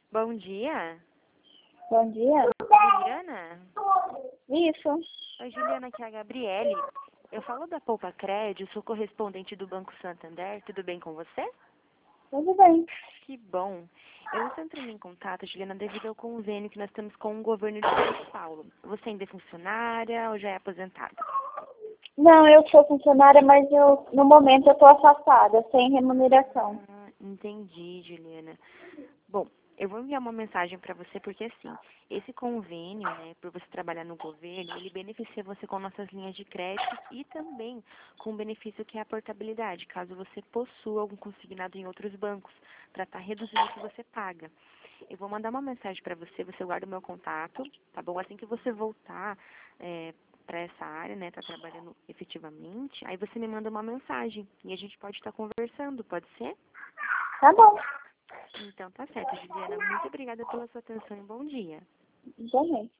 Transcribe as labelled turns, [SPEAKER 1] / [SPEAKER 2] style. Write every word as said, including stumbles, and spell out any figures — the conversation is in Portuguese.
[SPEAKER 1] Bom dia,
[SPEAKER 2] Bom dia.
[SPEAKER 1] Juliana?
[SPEAKER 2] Isso.
[SPEAKER 1] Oi, Juliana, aqui é a Gabriele. Eu falo da Poupa Crédito, sou correspondente do Banco Santander. Tudo bem com você?
[SPEAKER 2] Tudo bem.
[SPEAKER 1] Que bom. Eu estou entrando em contato, Juliana, devido ao convênio que nós temos com o governo de São Paulo. Você ainda é funcionária ou já é aposentada?
[SPEAKER 2] Não, eu sou funcionária, mas eu, no momento eu estou afastada, sem remuneração.
[SPEAKER 1] Ah, entendi, Juliana. Bom, eu vou enviar uma mensagem para você porque, assim, esse convênio, né, por você trabalhar no governo, ele beneficia você com nossas linhas de crédito e também com o benefício que é a portabilidade, caso você possua algum consignado em outros bancos, para estar reduzindo o que você paga. Eu vou mandar uma mensagem para você, você guarda o meu contato, tá bom? Assim que você voltar é, para essa área, né, tá trabalhando efetivamente, aí você me manda uma mensagem e a gente pode estar conversando, pode ser?
[SPEAKER 2] Tá bom.
[SPEAKER 1] Então tá certo, Juliana. Muito obrigada pela sua atenção e bom dia.
[SPEAKER 2] Também.